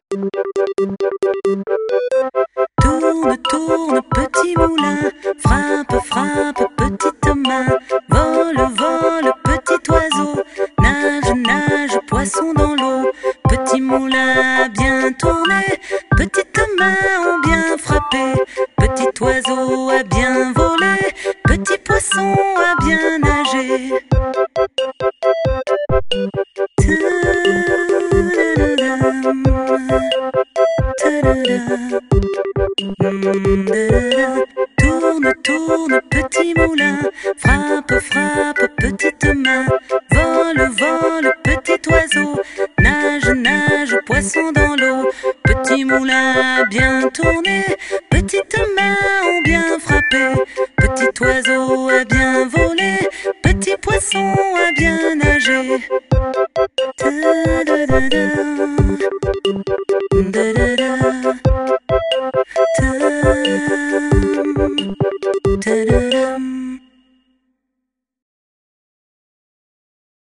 Tourne, tourne, petit moulin, frappe, frappe, petite main, vole, vole, petit oiseau, nage, nage, poisson dans l'eau. Petit moulin a bien tourné, petites mains ont bien frappé, petit oiseau a bien volé, petit poisson a bien nagé. Tourne, tourne, petit moulin, frappe, frappe, petite main, vole, vole, petit oiseau, nage, nage, poisson dans l'eau. Petit moulin a bien tourné, petites mains ont bien frappé, petit oiseau a bien volé, petit poisson a bien nagé. Da da da da. Da da da.